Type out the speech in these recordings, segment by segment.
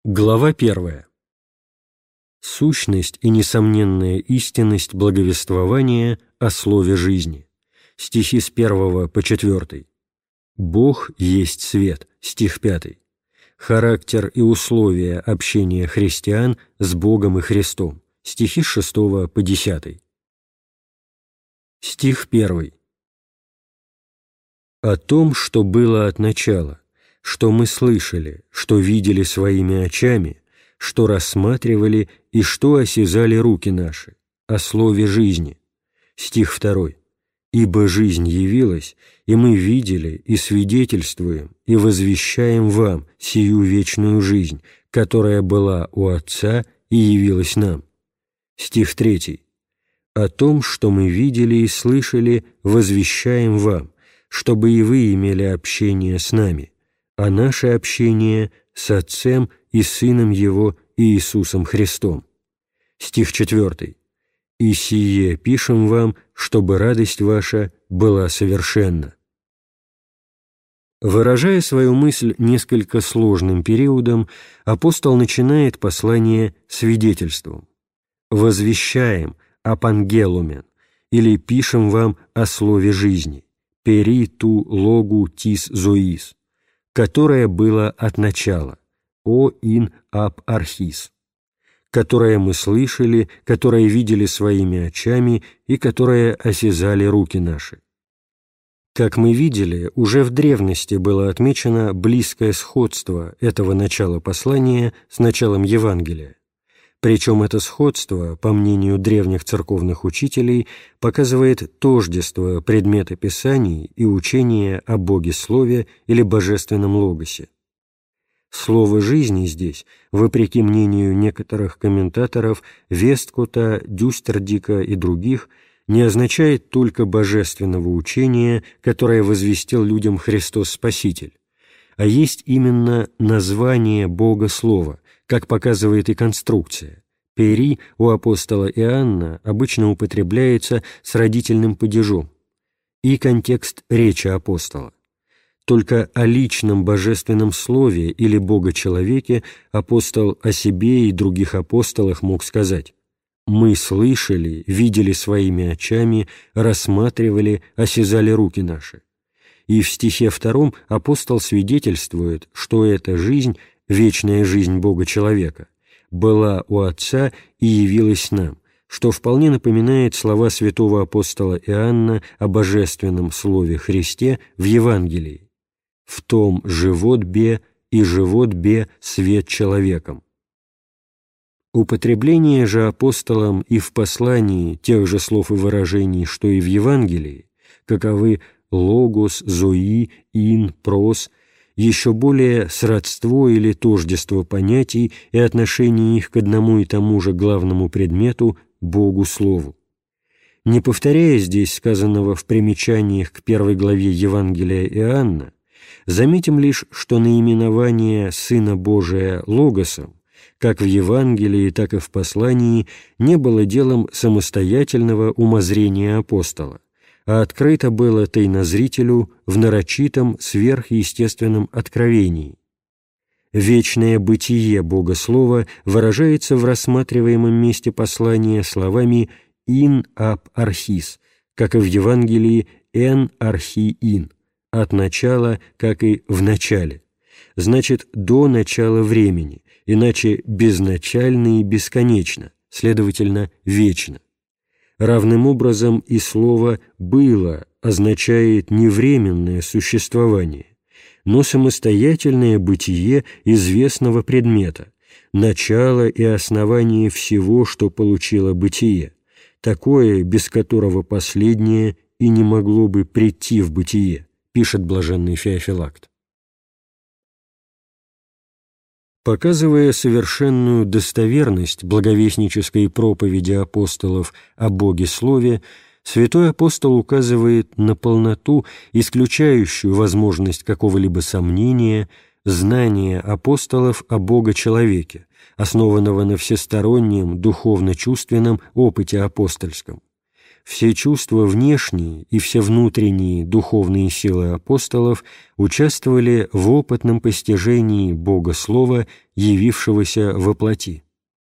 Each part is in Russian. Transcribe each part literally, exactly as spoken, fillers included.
Глава первая. Сущность и несомненная истинность благовествования о слове жизни. Стихи с первого по четвертый. Бог есть свет. Стих пятый. Характер и условия общения христиан с Богом и Христом. Стихи с шестого по десятый. Стих первый. О том, что было от начала, что мы слышали, что видели своими очами, что рассматривали и что осязали руки наши, о слове жизни. Стих второй. Ибо жизнь явилась, и мы видели, и свидетельствуем, и возвещаем вам сию вечную жизнь, которая была у Отца и явилась нам. Стих третий. О том, что мы видели и слышали, возвещаем вам, чтобы и вы имели общение с нами, а наше общение с Отцем и Сыном Его Иисусом Христом. Стих четвертый. «И сие пишем вам, чтобы радость ваша была совершенна». Выражая свою мысль несколько сложным периодом, апостол начинает послание свидетельством. «Возвещаем апангелумен» или «пишем вам о слове жизни» «пери ту логу тис зоис», которое было от начала, «о ин аб архис», которое мы слышали, которое видели своими очами и которое осязали руки наши. Как мы видели, уже в древности было отмечено близкое сходство этого начала послания с началом Евангелия. Причем это сходство, по мнению древних церковных учителей, показывает тождество предмета Писаний и учения о Боге-Слове или Божественном Логосе. Слово «жизни» здесь, вопреки мнению некоторых комментаторов Весткота, Дюстердика и других, не означает только божественного учения, которое возвестил людям Христос Спаситель, а есть именно название Бога-Слова, как показывает и конструкция. «Пери» у апостола Иоанна обычно употребляется с родительным падежом, и контекст речи апостола. Только о личном божественном слове или Бога-человеке апостол о себе и других апостолах мог сказать: «Мы слышали, видели своими очами, рассматривали, осязали руки наши». И в стихе втором апостол свидетельствует, что эта жизнь, вечная жизнь Бога-человека, была у Отца и явилась нам, что вполне напоминает слова святого апостола Иоанна о божественном Слове Христе в Евангелии: «В том живот бе, и живот бе свет человеком». Употребление же апостолом и в послании тех же слов и выражений, что и в Евангелии, каковы логос, зои, ин, прос, еще более сродство или тождество понятий и отношение их к одному и тому же главному предмету – Богу-Слову. Не повторяя здесь сказанного в примечаниях к первой главе Евангелия Иоанна, заметим лишь, что наименование Сына Божия Логосом, как в Евангелии, так и в послании, не было делом самостоятельного умозрения апостола, а открыто было тайнозрителю в нарочитом сверхъестественном откровении. Вечное бытие Бога-Слова выражается в рассматриваемом месте послания словами «ин аб архис», как и в Евангелии «эн архи ин», от начала, как и в начале, значит, до начала времени, иначе безначально и бесконечно, следовательно, вечно. Равным образом и слово «было» означает не временное существование, но самостоятельное бытие известного предмета, начало и основание всего, что получило бытие, такое, без которого последнее и не могло бы прийти в бытие, пишет блаженный Феофилакт. Показывая совершенную достоверность благовестнической проповеди апостолов о Боге-Слове, святой апостол указывает на полноту, исключающую возможность какого-либо сомнения, знания апостолов о Бога-человеке, основанного на всестороннем духовно-чувственном опыте апостольском. все чувства внешние и все внутренние духовные силы апостолов участвовали в опытном постижении Бога Слова, явившегося во плоти.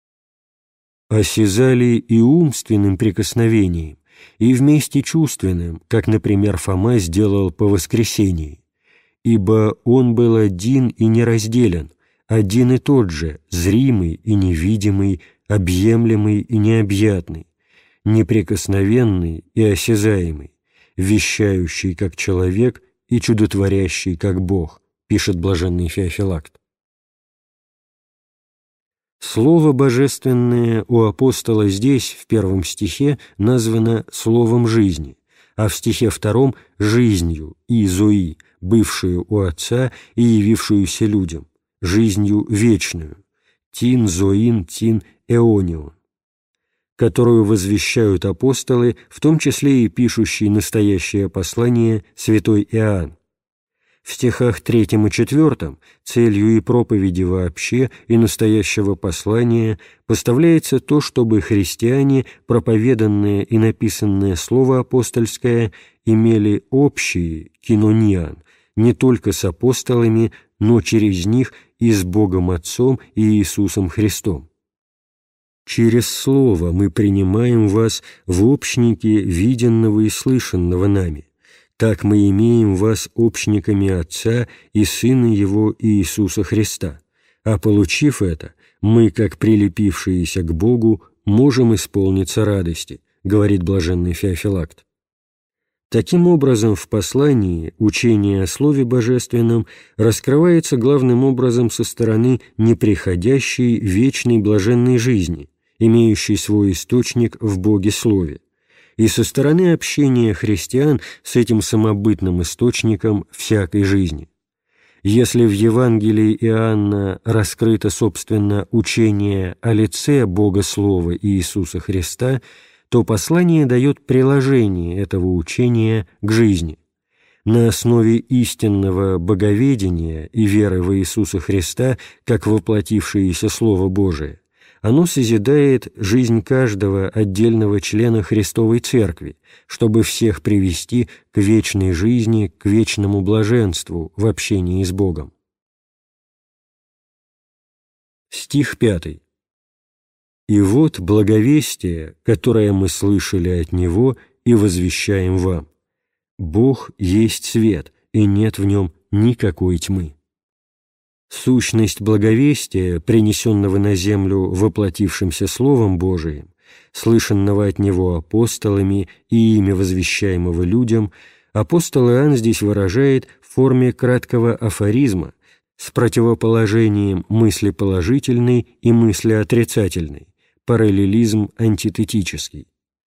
Осязали и умственным прикосновением, и вместе чувственным, как, например, Фома сделал по воскресении, ибо Он был один и неразделен, один и тот же, зримый и невидимый, объемлемый и необъятный, неприкосновенный и осязаемый, вещающий как человек и чудотворящий как Бог, пишет блаженный Феофилакт. Слово божественное у апостола здесь, в первом стихе, названо словом жизни, а в стихе втором – жизнью и зои, бывшую у Отца и явившуюся людям, жизнью вечную, тин зоин тин эонион, которую возвещают апостолы, в том числе и пишущий настоящее послание святой Иоанн. В стихах третьем и четвертом целью и проповеди вообще, и настоящего послания поставляется то, чтобы христиане, проповеданное и написанное слово апостольское, имели общие, кинониан, не только с апостолами, но через них и с Богом Отцом и Иисусом Христом. Через Слово мы принимаем вас в общники виденного и слышанного нами. Так мы имеем вас общниками Отца и Сына Его Иисуса Христа, а получив это, мы, как прилепившиеся к Богу, можем исполниться радости, говорит блаженный Феофилакт. Таким образом, в послании учение о Слове Божественном раскрывается главным образом со стороны неприходящей вечной блаженной жизни, имеющей свой источник в Боге Слове, и со стороны общения христиан с этим самобытным источником всякой жизни. Если в Евангелии Иоанна раскрыто, собственно, учение о лице Бога Слова Иисуса Христа, то послание дает приложение этого учения к жизни. На основе истинного боговедения и веры в Иисуса Христа как воплотившееся Слово Божие, оно созидает жизнь каждого отдельного члена Христовой Церкви, чтобы всех привести к вечной жизни, к вечному блаженству в общении с Богом. Стих пятый. «И вот благовестие, которое мы слышали от Него и возвещаем вам. Бог есть свет, и нет в нем никакой тьмы». Сущность благовестия, принесенного на землю воплотившимся Словом Божиим, слышанного от Него апостолами и ими возвещаемого людям, апостол Иоанн здесь выражает в форме краткого афоризма с противоположением мысли положительной и мысли отрицательной, параллелизм антитетический.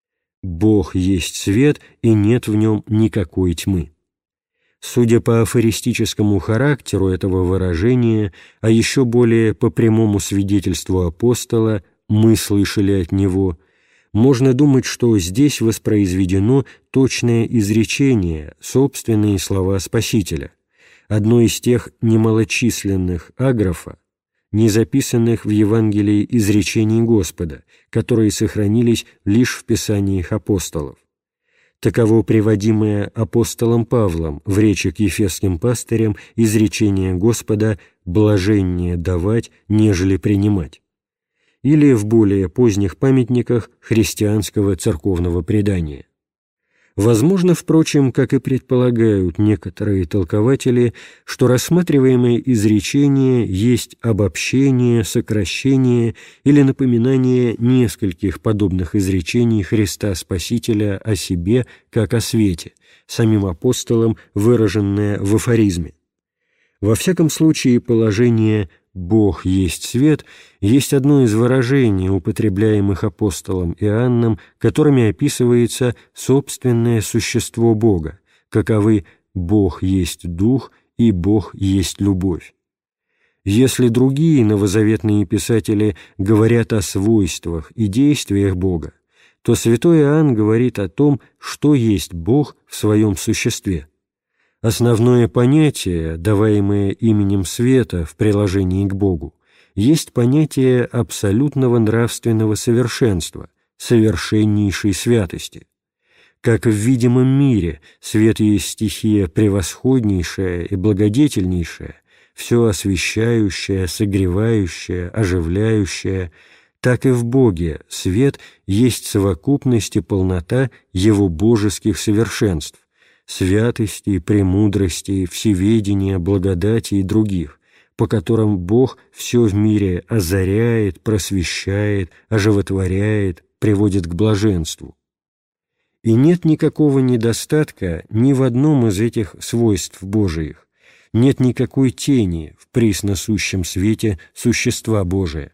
«Бог есть свет, и нет в нем никакой тьмы». Судя по афористическому характеру этого выражения, а еще более по прямому свидетельству апостола «мы слышали от него», можно думать, что здесь воспроизведено точное изречение, собственные слова Спасителя, одно из тех немалочисленных аграфа, не записанных в Евангелии изречений Господа, которые сохранились лишь в Писаниях апостолов. Таково приводимое апостолом Павлом в речи к ефесским пастырям изречение Господа «блаженнее давать, нежели принимать», или в более поздних памятниках христианского церковного предания. Возможно, впрочем, как и предполагают некоторые толкователи, что рассматриваемое изречение есть обобщение, сокращение или напоминание нескольких подобных изречений Христа Спасителя о себе, как о свете, самим апостолом, выраженное в афоризме. Во всяком случае, положение «Бог есть свет» есть одно из выражений, употребляемых апостолом Иоанном, которыми описывается собственное существо Бога, каковы «Бог есть Дух» и «Бог есть любовь». Если другие новозаветные писатели говорят о свойствах и действиях Бога, то святой Иоанн говорит о том, что есть Бог в своем существе. Основное понятие, даваемое именем света в приложении к Богу, есть понятие абсолютного нравственного совершенства, совершеннейшей святости. Как в видимом мире свет есть стихия превосходнейшая и благодетельнейшая, все освещающая, согревающая, оживляющая, так и в Боге свет есть совокупность и полнота Его божеских совершенств, святости, премудрости, всеведения, благодати и других, по которым Бог все в мире озаряет, просвещает, оживотворяет, приводит к блаженству. И нет никакого недостатка ни в одном из этих свойств Божиих, нет никакой тени в присно сущем свете существа Божия.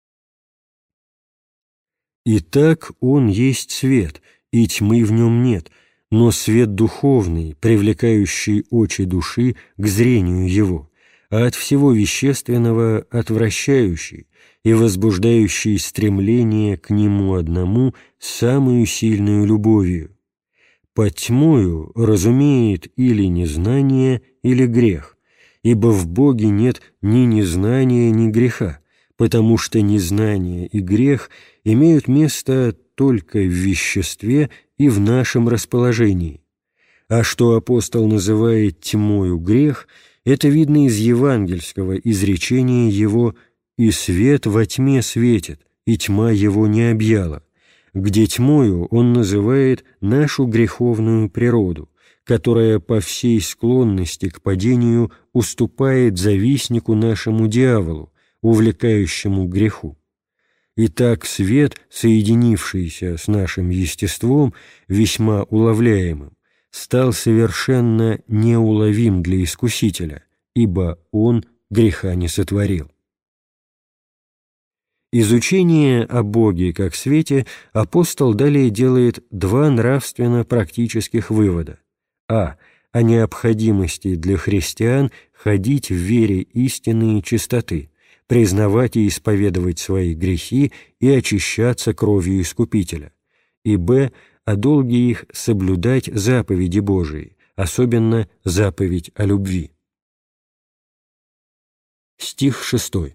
Итак, Он есть свет, и тьмы в нем нет, но свет духовный, привлекающий очи души к зрению его, а от всего вещественного отвращающий и возбуждающий стремление к Нему одному самую сильную любовью. Под тьмою разумеет или незнание, или грех, ибо в Боге нет ни незнания, ни греха, потому что незнание и грех имеют место только в веществе и в нашем расположении. А что апостол называет тьмою грех, это видно из евангельского изречения его «И свет во тьме светит, и тьма его не объяла», где тьмою он называет нашу греховную природу, которая по всей склонности к падению уступает завистнику нашему дьяволу, увлекающему к греху. Итак, свет, соединившийся с нашим естеством, весьма уловляемым, стал совершенно неуловим для искусителя, ибо он греха не сотворил. Изучение о Боге как свете апостол далее делает два нравственно-практических вывода. А. О необходимости для христиан ходить в вере истины и чистоты, признавать и исповедовать свои грехи и очищаться кровью Искупителя. И Б. О долге их соблюдать заповеди Божии, особенно заповедь о любви. Стих шестой.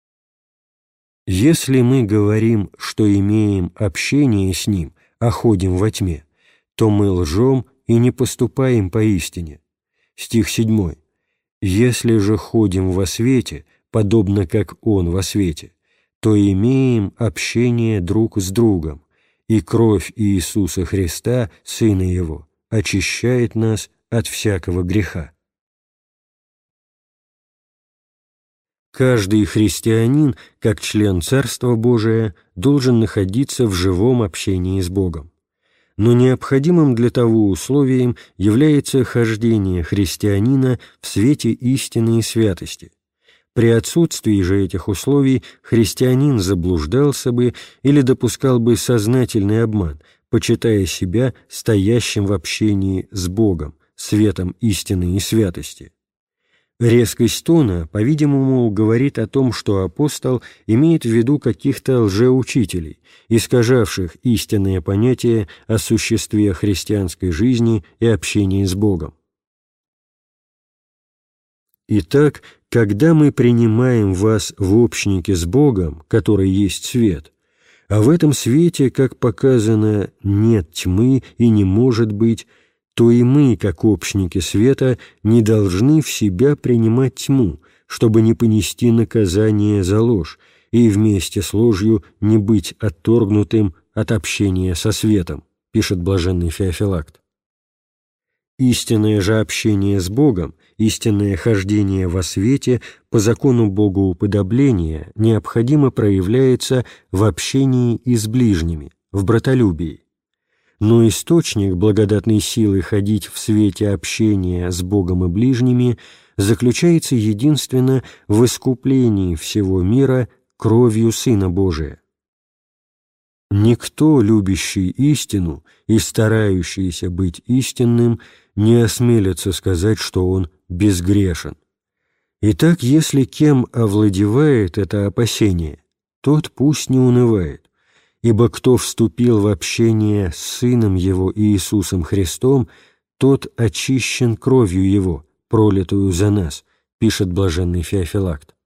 «Если мы говорим, что имеем общение с Ним, а ходим во тьме, то мы лжем и не поступаем поистине». Стих седьмой. «Если же ходим во свете, подобно как Он во свете, то имеем общение друг с другом, и кровь Иисуса Христа, Сына Его, очищает нас от всякого греха». Каждый христианин, как член Царства Божия, должен находиться в живом общении с Богом. Но необходимым для того условием является хождение христианина в свете истины и святости. При отсутствии же этих условий христианин заблуждался бы или допускал бы сознательный обман, почитая себя стоящим в общении с Богом, светом истины и святости. Резкость тона, по-видимому, говорит о том, что апостол имеет в виду каких-то лжеучителей, искажавших истинное понятие о существе христианской жизни и общении с Богом. Итак, когда мы принимаем вас в общнике с Богом, который есть свет, а в этом свете, как показано, нет тьмы и не может быть, то и мы, как общники света, не должны в себя принимать тьму, чтобы не понести наказание за ложь и вместе с ложью не быть отторгнутым от общения со светом, пишет блаженный Феофилакт. Истинное же общение с Богом, истинное хождение во свете по закону богоуподобления необходимо проявляется в общении и с ближними, в братолюбии. Но источник благодатной силы ходить в свете общения с Богом и ближними заключается единственно в искуплении всего мира кровью Сына Божия. Никто, любящий истину и старающийся быть истинным, не осмелится сказать, что он безгрешен. Итак, если кем овладевает это опасение, тот пусть не унывает, ибо кто вступил в общение с Сыном Его Иисусом Христом, тот очищен кровью Его, пролитую за нас, пишет блаженный Феофилакт.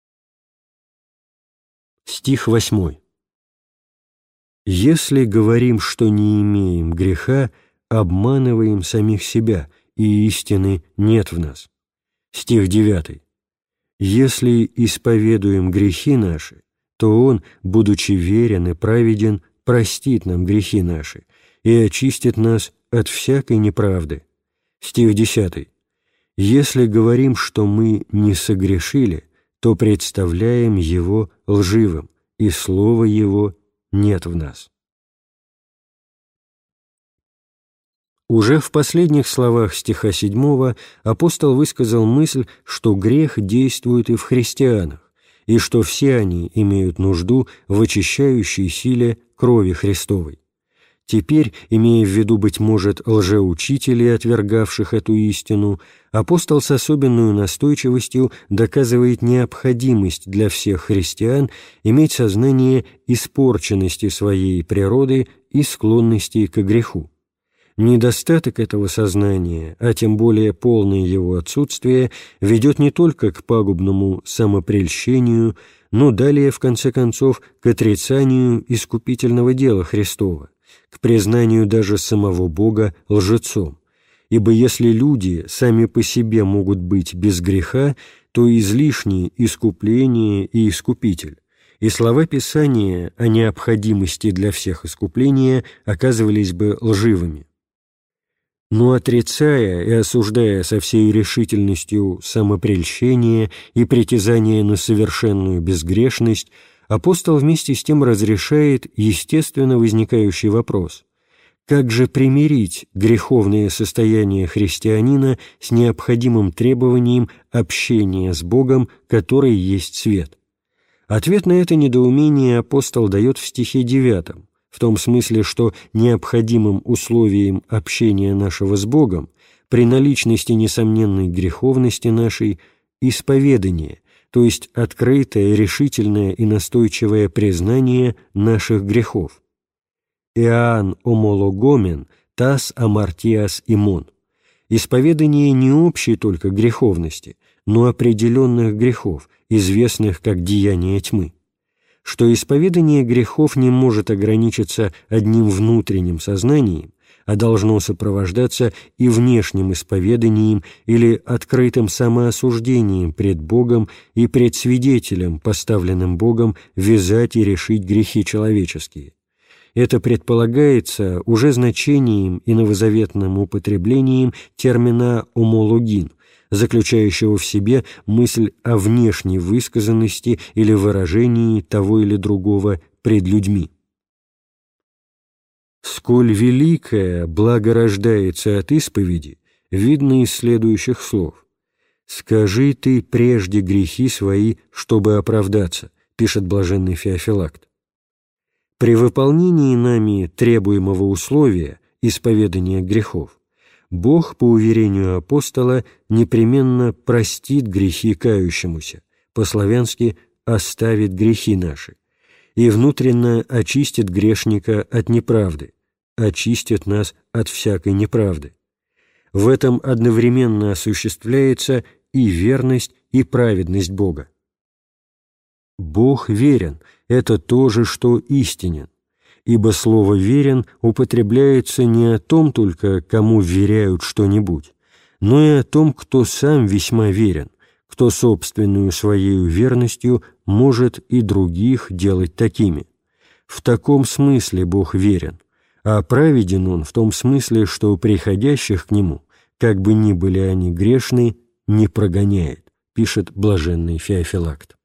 Стих восьмой. «Если говорим, что не имеем греха, обманываем самих себя, и истины нет в нас. Стих девятый. Если исповедуем грехи наши, то Он, будучи верен и праведен, простит нам грехи наши и очистит нас от всякой неправды. Стих десятый. Если говорим, что мы не согрешили, то представляем Его лживым, и слова Его нет в нас. Уже в последних словах стиха седьмого апостол высказал мысль, что грех действует и в христианах, и что все они имеют нужду в очищающей силе крови Христовой. Теперь, имея в виду, быть может, лжеучителей, отвергавших эту истину, апостол с особенной настойчивостью доказывает необходимость для всех христиан иметь сознание испорченности своей природы и склонности к греху. Недостаток этого сознания, а тем более полное его отсутствие, ведет не только к пагубному самопрельщению, но далее, в конце концов, к отрицанию искупительного дела Христова, к признанию даже самого Бога лжецом. Ибо если люди сами по себе могут быть без греха, то излишне искупление и искупитель, и слова Писания о необходимости для всех искупления оказывались бы лживыми. Но отрицая и осуждая со всей решительностью самопрельщение и притязание на совершенную безгрешность, апостол вместе с тем разрешает естественно возникающий вопрос: как же примирить греховное состояние христианина с необходимым требованием общения с Богом, который есть свет? Ответ на это недоумение апостол дает в стихе девятом, в том смысле, что необходимым условием общения нашего с Богом при наличности несомненной греховности нашей исповедание, то есть открытое, решительное и настойчивое признание наших грехов. «Иоанн омологомен, тас амартиас имон». Исповедание не общей только греховности, но определенных грехов, известных как деяния тьмы. Что исповедание грехов не может ограничиться одним внутренним сознанием, а должно сопровождаться и внешним исповеданием или открытым самоосуждением пред Богом и пред свидетелем, поставленным Богом вязать и решить грехи человеческие. Это предполагается уже значением и новозаветным употреблением термина «омологин», заключающего в себе мысль о внешней высказанности или выражении того или другого пред людьми. Сколь великое благо рождается от исповеди, видно из следующих слов. «Скажи ты прежде грехи свои, чтобы оправдаться», пишет блаженный Феофилакт. При выполнении нами требуемого условия исповедания грехов Бог, по уверению апостола, непременно простит грехи кающемуся, по-славянски «оставит грехи наши», и внутренно очистит грешника от неправды, очистит нас от всякой неправды. В этом одновременно осуществляется и верность, и праведность Бога. Бог верен – это то же, что истинен, ибо слово «верен» употребляется не о том только, кому вверяют что-нибудь, но и о том, кто сам весьма верен, кто собственную своею верностью может и других делать такими. В таком смысле Бог верен, а праведен Он в том смысле, что приходящих к Нему, как бы ни были они грешны, не прогоняет, пишет блаженный Феофилакт.